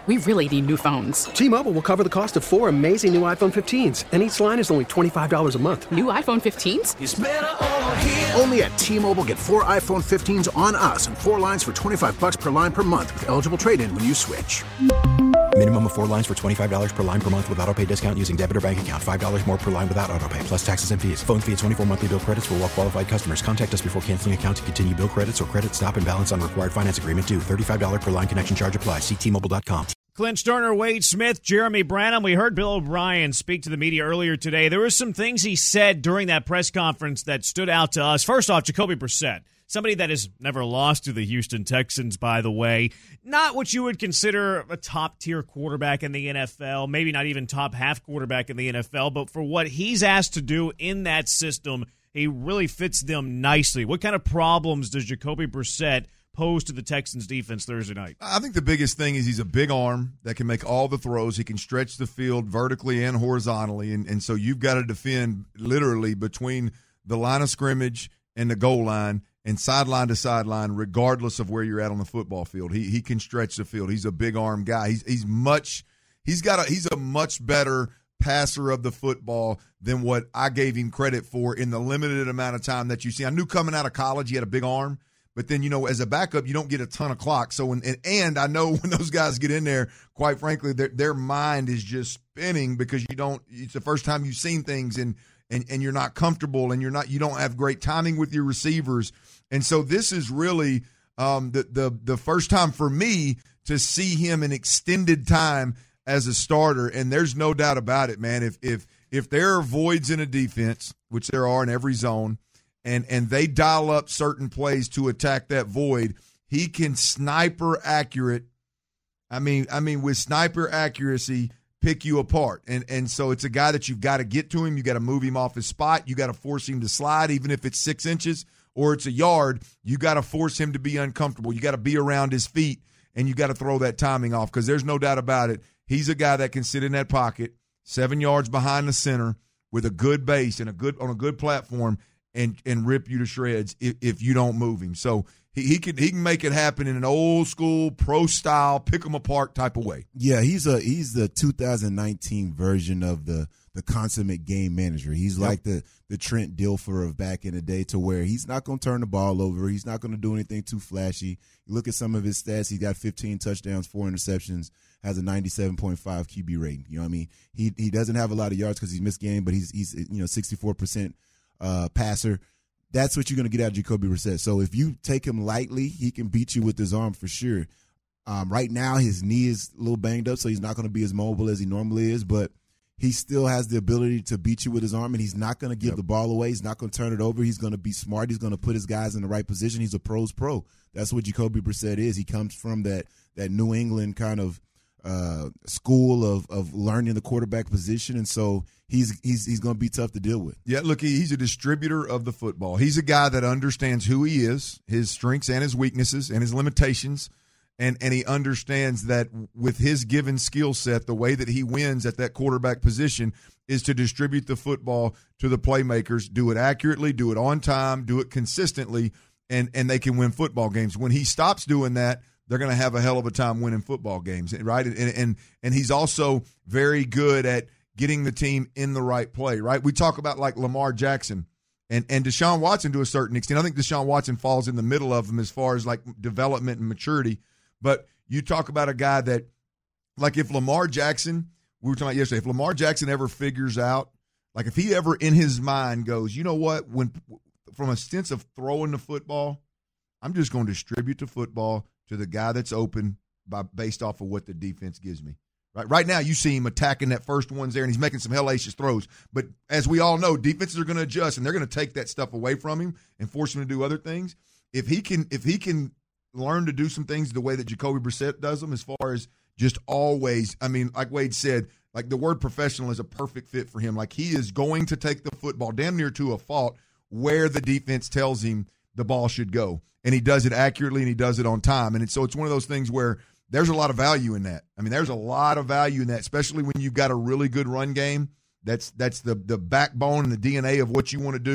We really need new phones. T-Mobile will cover the cost of 4 amazing new iPhone 15s, and each line is only $25 a month. New iPhone 15s? It's better over here. Only at T-Mobile, get 4 iPhone 15s on us and 4 lines for $25 per line per month with eligible trade-in when you switch. Minimum of 4 lines for $25 per line per month with autopay discount using debit or bank account. $5 more per line without autopay, plus taxes and fees. Phone fee at 24 monthly bill credits for well-qualified customers. Contact us before canceling account to continue bill credits or credit stop and balance on required finance agreement due. $35 per line connection charge applies. See T-Mobile.com. Clint Sterner, Wade Smith, Jeremy Branham. We heard Bill O'Brien speak to the media earlier today. There were some things he said during that press conference that stood out to us. First off, Jacoby Brissett, somebody that has never lost to the Houston Texans, by the way. Not what you would consider a top-tier quarterback in the NFL, maybe not even top-half quarterback in the NFL, but for what he's asked to do in that system, he really fits them nicely. What kind of problems does Jacoby Brissett pose to the Texans defense Thursday night? I think the biggest thing is he's a big arm that can make all the throws. He can stretch the field vertically and horizontally, and so you've got to defend literally between the line of scrimmage and the goal line and sideline to sideline, regardless of where you're at on the football field. He can stretch the field. He's a big arm guy. He's a much better passer of the football than what I gave him credit for in the limited amount of time that you see. I knew coming out of college he had a big arm. But then, as a backup, you don't get a ton of clock. So, and I know when those guys get in there, quite frankly, their mind is just spinning because it's the first time you've seen things and you're not comfortable and you don't have great timing with your receivers. And so this is really the first time for me to see him in extended time as a starter. And there's no doubt about it, man. If there are voids in a defense, which there are in every zone, and they dial up certain plays to attack that void, he can sniper accurate. I mean, with sniper accuracy, pick you apart. And so it's a guy that you've got to get to him. You got to move him off his spot. You got to force him to slide, even if it's 6 inches or it's a yard. You got to force him to be uncomfortable. You got to be around his feet, and you got to throw that timing off because there's no doubt about it. He's a guy that can sit in that pocket 7 yards behind the center with a good base and on a good platform and rip you to shreds if you don't move him. So he can make it happen in an old school pro style pick them apart type of way. Yeah, he's the 2019 version of the consummate game manager. He's like the Trent Dilfer of back in the day, to where he's not going to turn the ball over. He's not going to do anything too flashy. You look at some of his stats. He's got 15 touchdowns, 4 interceptions, has a 97.5 QB rating. You know what I mean? He doesn't have a lot of yards because he's missed game, but he's 64% passer. That's what you're going to get out of Jacoby Brissett. So if you take him lightly, he can beat you with his arm for sure. Right now, his knee is a little banged up, so he's not going to be as mobile as he normally is, but he still has the ability to beat you with his arm, and he's not going to give the ball away. He's not going to turn it over. He's going to be smart. He's going to put his guys in the right position. He's a pro's pro. That's what Jacoby Brissett is. He comes from that New England kind of school of learning the quarterback position, and so he's going to be tough to deal with. Yeah, look, he's a distributor of the football. He's a guy that understands who he is, his strengths and his weaknesses and his limitations, and he understands that with his given skill set, the way that he wins at that quarterback position is to distribute the football to the playmakers, do it accurately, do it on time, do it consistently, and they can win football games. When he stops doing that, they're going to have a hell of a time winning football games, right? And he's also very good at getting the team in the right play, right? We talk about like Lamar Jackson and Deshaun Watson to a certain extent. I think Deshaun Watson falls in the middle of them as far as like development and maturity. But you talk about a guy that, like if Lamar Jackson, we were talking about yesterday, if Lamar Jackson ever figures out, like if he ever in his mind goes, you know what, when from a sense of throwing the football, I'm just going to distribute the football to the guy that's open based off of what the defense gives me. Right now, you see him attacking that first one's there, and he's making some hellacious throws. But as we all know, defenses are going to adjust, and they're going to take that stuff away from him and force him to do other things. If he can learn to do some things the way that Jacoby Brissett does them, as far as just always, I mean, like Wade said, like the word professional is a perfect fit for him. Like he is going to take the football damn near to a fault where the defense tells him the ball should go. And he does it accurately and he does it on time. And so it's one of those things where there's a lot of value in that. I mean, there's a lot of value in that, especially when you've got a really good run game. That's the backbone and the DNA of what you want to do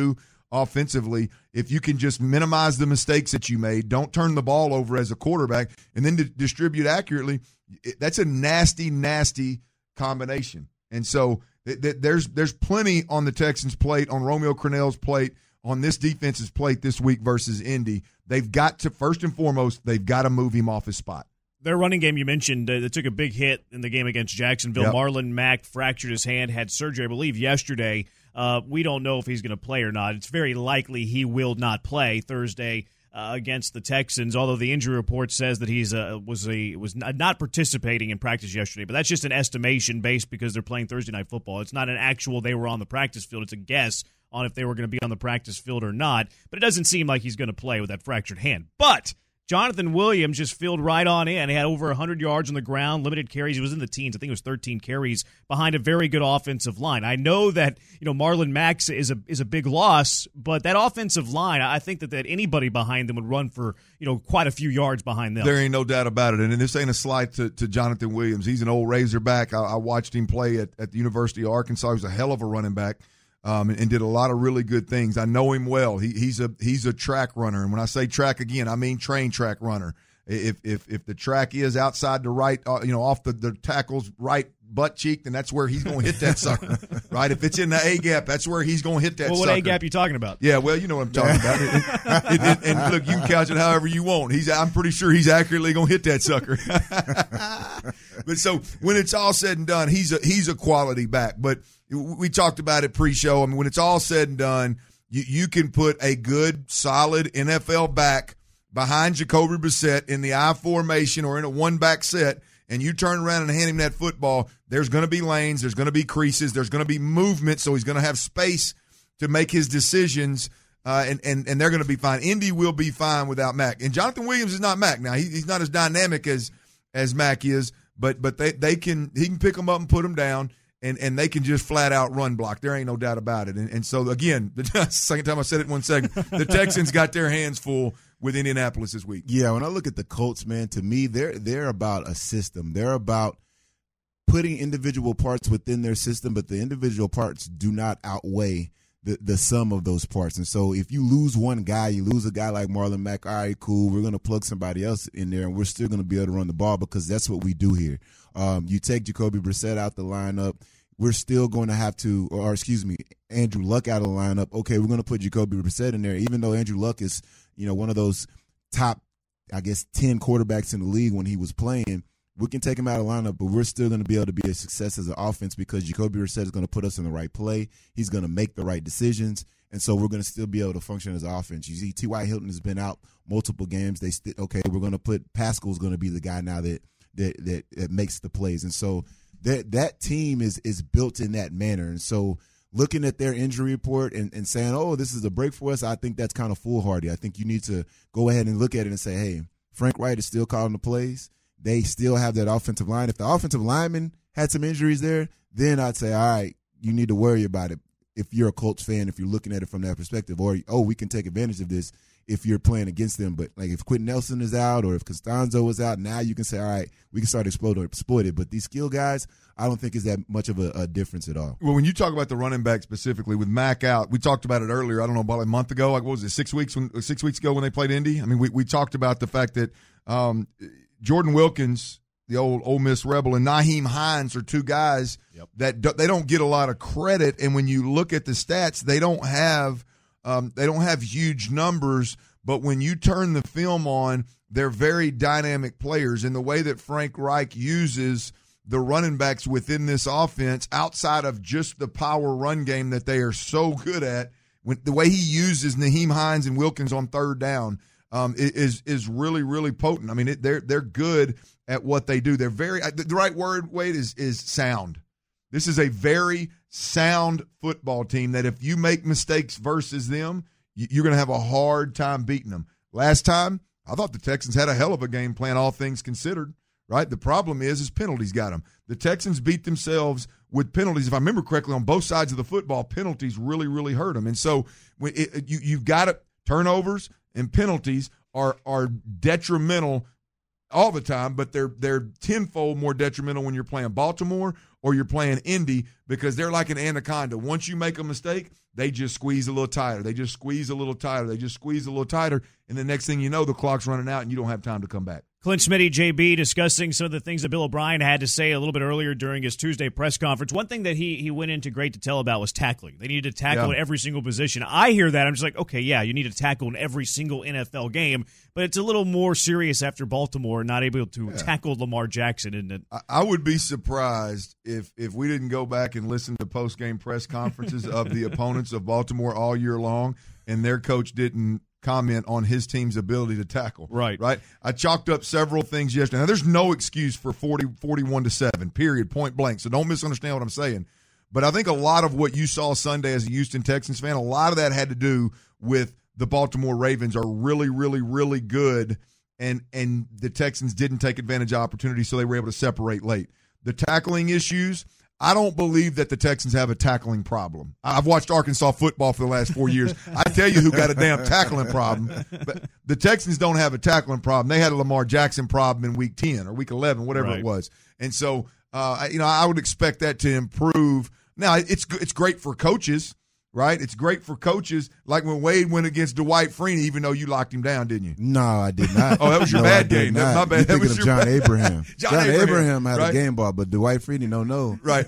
offensively if you can just minimize the mistakes that you made, don't turn the ball over as a quarterback, and then distribute accurately. That's a nasty, nasty combination. And so there's plenty on the Texans' plate, on Romeo Crennel's plate, on this defense's plate this week versus Indy. They've got to, first and foremost, they've got to move him off his spot. Their running game, you mentioned, they took a big hit in the game against Jacksonville. Yep. Marlon Mack fractured his hand, had surgery, I believe, yesterday. We don't know if he's going to play or not. It's very likely he will not play Thursday against the Texans, although the injury report says that he was not participating in practice yesterday. But that's just an estimation based because they're playing Thursday Night Football. It's not an actual they were on the practice field. It's a guess on if they were going to be on the practice field or not. But it doesn't seem like he's going to play with that fractured hand. But Jonathan Williams just filled right on in. He had over 100 yards on the ground, limited carries. He was in the teens. I think it was 13 carries behind a very good offensive line. I know that Marlon Mack is a big loss, but that offensive line, I think that anybody behind them would run for quite a few yards behind them. There ain't no doubt about it. And this ain't a slight to Jonathan Williams. He's an old Razorback. I watched him play at the University of Arkansas. He was a hell of a running back. And did a lot of really good things. I know him well. He's a track runner, and when I say track again, I mean train track runner. If the track is outside the right, off the tackle's right butt cheek, then that's where he's going to hit that sucker, right? If it's in the A gap, that's where he's going to hit that sucker. What A gap you talking about? Yeah, well, you know what I'm talking about. And look, you can couch it however you want. I'm pretty sure he's accurately going to hit that sucker. But so when it's all said and done, he's a quality back. But we talked about it pre-show. I mean, when it's all said and done, you can put a good, solid NFL back behind Jacoby Brissett in the I formation or in a one-back set, and you turn around and hand him that football, there's going to be lanes, there's going to be creases, there's going to be movement, so he's going to have space to make his decisions, and they're going to be fine. Indy will be fine without Mack. And Jonathan Williams is not Mack now. He's not as dynamic as Mack is, but he can pick him up and put him down. And they can just flat out run block. There ain't no doubt about it. And so, again, the second time I said it in 1 second, the Texans got their hands full with Indianapolis this week. Yeah, when I look at the Colts, man, to me, they're about a system. They're about putting individual parts within their system, but the individual parts do not outweigh the sum of those parts. And so if you lose one guy, you lose a guy like Marlon Mack, all right, cool, we're going to plug somebody else in there, and we're still going to be able to run the ball because that's what we do here. You take Jacoby Brissett out the lineup, we're still going to have to, Andrew Luck out of the lineup. Okay, we're going to put Jacoby Brissett in there, even though Andrew Luck is, one of those top, 10 quarterbacks in the league when he was playing. We can take him out of the lineup, but we're still going to be able to be a success as an offense because Jacoby Brissett is going to put us in the right play. He's going to make the right decisions, and so we're going to still be able to function as an offense. You see, T.Y. Hilton has been out multiple games. We're going to put Pascal's going to be the guy now that makes the plays, and so that team is built in that manner. And so looking at their injury report and saying, oh, this is a break for us, I think that's kind of foolhardy. I think you need to go ahead and look at it and say, hey, Frank Wright is still calling the plays. They still have that offensive line. If the offensive lineman had some injuries there, then I'd say, all right, you need to worry about it if you're a Colts fan, if you're looking at it from that perspective. Or, we can take advantage of this if you're playing against them. But, if Quentin Nelson is out or if Costanzo is out, now you can say, all right, we can start exploit it. But these skill guys, I don't think is that much of a difference at all. Well, when you talk about the running back specifically with Mack out, we talked about it earlier, I don't know, about a month ago. What was it, 6 weeks ago when they played Indy? I mean, we talked about the fact that Jordan Wilkins, the old Ole Miss Rebel, and Nyheim Hines are two guys that they don't get a lot of credit. And when you look at the stats, they don't have huge numbers. But when you turn the film on, they're very dynamic players. And the way that Frank Reich uses the running backs within this offense, outside of just the power run game that they are so good at, the way he uses Nyheim Hines and Wilkins on third down is really, really potent. I mean, they're good at what they do. They're very the right word, Wade, is sound. This is a very sound football team that if you make mistakes versus them, you're going to have a hard time beating them. Last time, I thought the Texans had a hell of a game plan, all things considered, right? The problem is penalties got them. The Texans beat themselves with penalties. If I remember correctly, on both sides of the football, penalties really, really hurt them. And so you've got to – turnovers and penalties are detrimental all the time, but they're tenfold more detrimental when you're playing Baltimore or you're playing Indy, because they're like an anaconda. Once you make a mistake, they just squeeze a little tighter. They just squeeze a little tighter. They just squeeze a little tighter, and the next thing you know, the clock's running out and you don't have time to come back. Clint Smitty, JB, discussing some of the things that Bill O'Brien had to say a little bit earlier during his Tuesday press conference. One thing that he went into great detail about was tackling. They needed to tackle in every single position. I hear that. I'm just like, okay, yeah, you need to tackle in every single NFL game, but it's a little more serious after Baltimore not able to tackle Lamar Jackson, isn't it? I would be surprised if we didn't go back and listen to post-game press conferences of the opponents of Baltimore all year long, and their coach didn't comment on his team's ability to tackle. Right. I chalked up several things yesterday. Now, there's no excuse for 41-7, period, point blank. So don't misunderstand what I'm saying. But I think a lot of what you saw Sunday as a Houston Texans fan, a lot of that had to do with the Baltimore Ravens are really, really, really good, and the Texans didn't take advantage of opportunity, so they were able to separate late. The tackling issues, I don't believe that the Texans have a tackling problem. I've watched Arkansas football for the last 4 years. I tell you who got a damn tackling problem. But the Texans don't have a tackling problem. They had a Lamar Jackson problem in week 10 or week 11, whatever it was. And so, I would expect that to improve. Now, it's great for coaches. Right? It's great for coaches, like when Wade went against Dwight Freeney, even though you locked him down, didn't you? No, I did not. Oh, that was your bad game. My bad. You're thinking of John Abraham. John Abraham had right? a game ball, but Dwight Freeney, no. Right.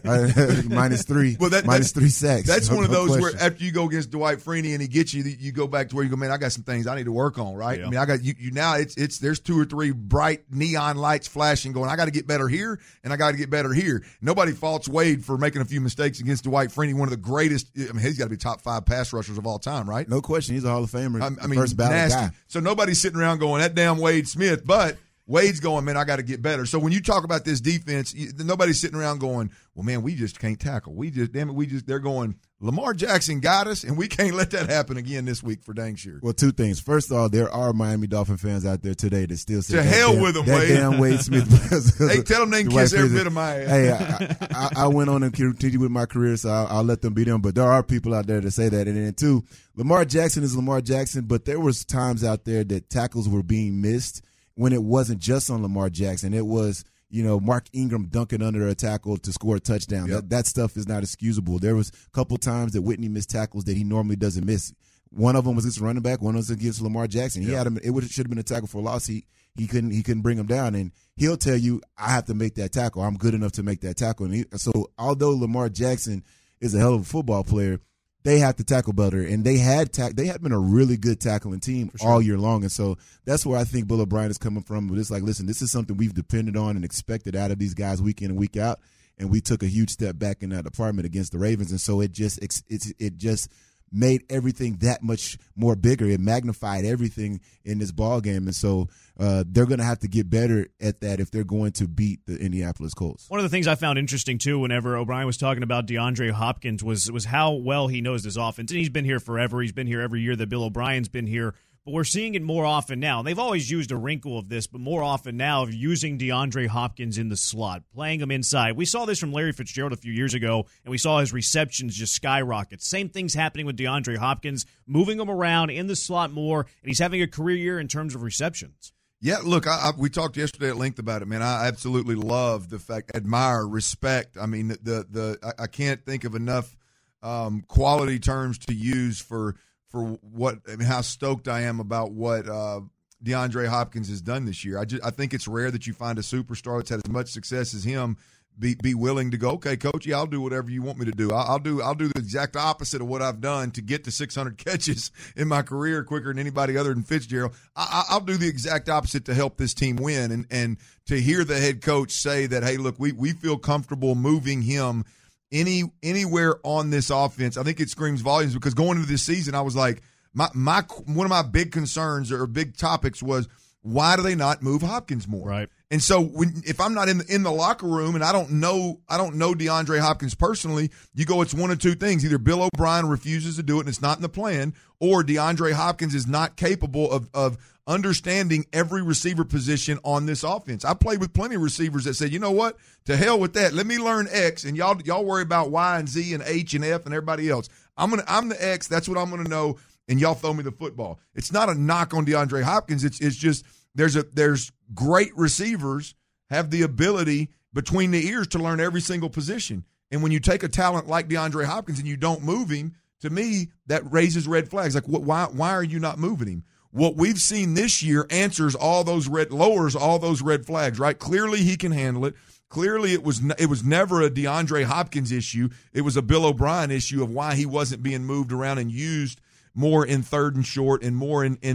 -3. Well, minus 3 sacks. That's one of those where after you go against Dwight Freeney and he gets you, you go back to where you go, man, I got some things I need to work on, right? Yeah. I mean, I got you now. It's there's 2 or 3 bright neon lights flashing, going, I got to get better here and I got to get better here. Nobody faults Wade for making a few mistakes against Dwight Freeney, one of the greatest. I mean, he's got to be top 5 pass rushers of all time, right? No question. He's a Hall of Famer. I mean, first ballot nasty guy. So nobody's sitting around going, that damn Wade Smith, but Wade's going, man, I got to get better. So when you talk about this defense, nobody's sitting around going, well, man, we just can't tackle. They're going, Lamar Jackson got us, and we can't let that happen again this week for dang sure. Well, 2 things. First of all, there are Miami Dolphin fans out there today that still say, to hell with them, Wade. Damn Wade Smith. Hey, tell them they can kiss every bit of my ass. Hey, I went on and continued with my career, so I'll let them be them. But there are people out there that say that. And then 2, Lamar Jackson is Lamar Jackson, but there was times out there that tackles were being missed when it wasn't just on Lamar Jackson. It was, Mark Ingram dunking under a tackle to score a touchdown. Yep. That stuff is not excusable. There was a couple times that Whitney missed tackles that he normally doesn't miss. One of them was against running back. One was against Lamar Jackson. He had him. It should have been a tackle for a loss. He couldn't bring him down, and he'll tell you, I have to make that tackle. I'm good enough to make that tackle. And so although Lamar Jackson is a hell of a football player, they have to tackle better, and they had been a really good tackling team all year long, and so that's where I think Bill O'Brien is coming from. But it's like, listen, this is something we've depended on and expected out of these guys week in and week out, and we took a huge step back in that department against the Ravens, and so it just made everything that much more bigger. It magnified everything in this ball game, and so they're going to have to get better at that if they're going to beat the Indianapolis Colts. One of the things I found interesting, too, whenever O'Brien was talking about DeAndre Hopkins was how well he knows this offense. And he's been here forever. He's been here every year that Bill O'Brien's been here. But we're seeing it more often now. And they've always used a wrinkle of this, but more often now of using DeAndre Hopkins in the slot, playing him inside. We saw this from Larry Fitzgerald a few years ago, and we saw his receptions just skyrocket. Same thing's happening with DeAndre Hopkins, moving him around in the slot more, and he's having a career year in terms of receptions. Yeah, look, we talked yesterday at length about it, man. I absolutely love the fact, admire, respect. I mean, I can't think of enough quality terms to use for how stoked I am about what DeAndre Hopkins has done this year. I think it's rare that you find a superstar that's had as much success as him be willing to go, okay, coach, yeah, I'll do whatever you want me to do. I'll do the exact opposite of what I've done to get to 600 catches in my career quicker than anybody other than Fitzgerald. I'll do the exact opposite to help this team win. And to hear the head coach say that, hey, look, we feel comfortable moving him anywhere on this offense, I think it screams volumes, because going into this season, I was like, one of my big concerns or big topics was, why do they not move Hopkins more? Right. And so if I'm not in the locker room and I don't know DeAndre Hopkins personally, you go, it's one of 2 things. Either Bill O'Brien refuses to do it and it's not in the plan, or DeAndre Hopkins is not capable of understanding every receiver position on this offense. I played with plenty of receivers that said, you know what, to hell with that. Let me learn X, and y'all worry about Y and Z and H and F and everybody else. I'm the X. That's what I'm gonna know. And y'all throw me the football. It's not a knock on DeAndre Hopkins. It's just there's great receivers have the ability between the ears to learn every single position. And when you take a talent like DeAndre Hopkins and you don't move him, to me, that raises red flags. Like, why are you not moving him? What we've seen this year lowers all those red flags, right? Clearly he can handle it. Clearly it was never a DeAndre Hopkins issue. It was a Bill O'Brien issue of why he wasn't being moved around and used more in third and short and more in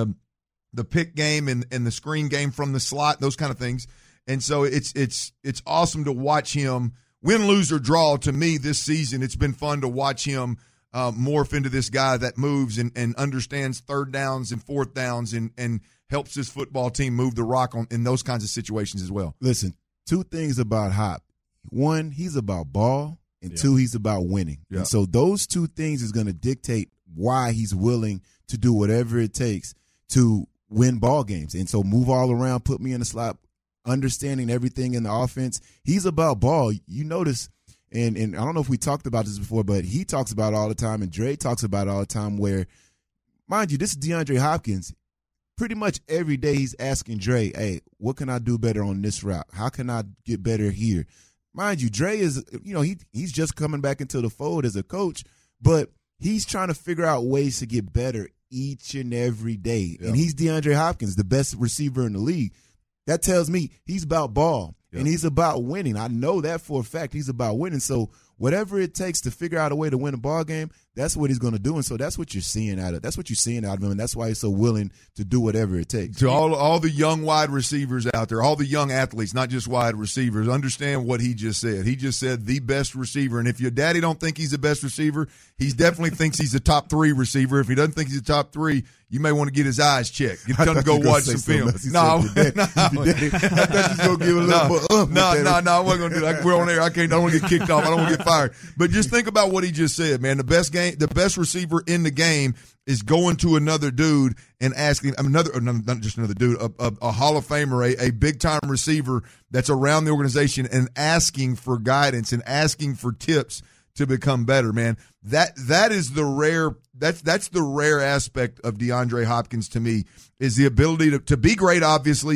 the pick game and the screen game from the slot, those kind of things. And so it's awesome to watch him win, lose, or draw. To me this season, it's been fun to watch him morph into this guy that moves and understands third downs and fourth downs and helps his football team move the rock in those kinds of situations as well. Listen, two things about Hop. One, he's about ball, and two, he's about winning. Yeah. And so those two things is going to dictate why he's willing to do whatever it takes to win ball games. And so move all around, put me in the slot, understanding everything in the offense. He's about ball. You notice, and I don't know if we talked about this before, but he talks about it all the time, and Dre talks about it all the time, where, mind you, this is DeAndre Hopkins. Pretty much every day he's asking Dre, hey, what can I do better on this route? How can I get better here? Mind you, Dre is, he's just coming back into the fold as a coach, but he's trying to figure out ways to get better each and every day. Yep. And he's DeAndre Hopkins, the best receiver in the league. That tells me he's about ball, and he's about winning. I know that for a fact. He's about winning. So whatever it takes to figure out a way to win a ball game, that's what he's going to do. And so that's what you're seeing out of him, and that's why he's so willing to do whatever it takes. To all the young wide receivers out there, all the young athletes, not just wide receivers, understand what he just said. He just said the best receiver. And if your daddy don't think he's the best receiver, he definitely thinks he's a top 3 receiver. If he doesn't think he's a top 3, you may want to get his eyes checked. Tell him to go watch some film. No, I thought you was going to give a little No, I wasn't going to do that. We're on air. I don't want to get kicked off. I don't want to get fired. But just think about what he just said, man. The best receiver in the game is going to another dude and asking not just another dude, a Hall of Famer, a big-time receiver that's around the organization, and asking for guidance and asking for tips to become better, man. That is the rare that's the rare aspect of DeAndre Hopkins to me, is the ability to be great. Obviously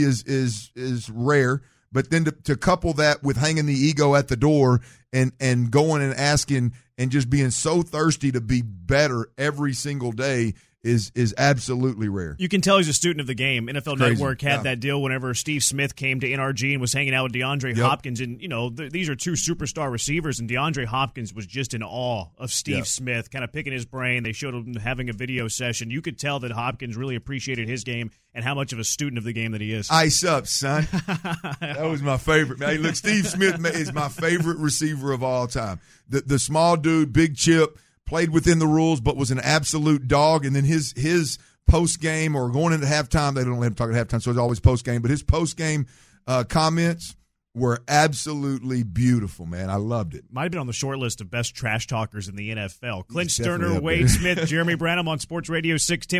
is rare, but then to couple that with hanging the ego at the door and going and asking and just being so thirsty to be better every single day is absolutely rare. You can tell he's a student of the game. NFL Network had that deal whenever Steve Smith came to NRG and was hanging out with DeAndre Hopkins. And, these are two superstar receivers, and DeAndre Hopkins was just in awe of Steve Smith, kind of picking his brain. They showed him having a video session. You could tell that Hopkins really appreciated his game and how much of a student of the game that he is. Ice up, son. That was my favorite. Hey, look, Steve Smith is my favorite receiver of all time. The small dude, big chip, played within the rules, but was an absolute dog. And then his post-game or going into halftime, they don't let him talk at halftime, so it's always post-game. But his post-game comments were absolutely beautiful, man. I loved it. Might have been on the short list of best trash talkers in the NFL. Clint Sterner, Wade Smith, Jeremy Branham on Sports Radio 610.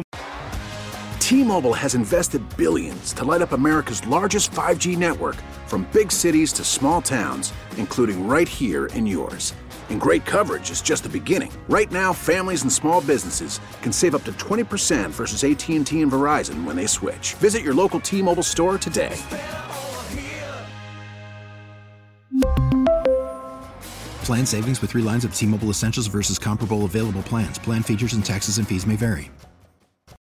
T-Mobile has invested billions to light up America's largest 5G network, from big cities to small towns, including right here in yours. And great coverage is just the beginning. Right now, families and small businesses can save up to 20% versus AT&T and Verizon when they switch. Visit your local T-Mobile store today. Plan savings with 3 lines of T-Mobile Essentials versus comparable available plans. Plan features and taxes and fees may vary.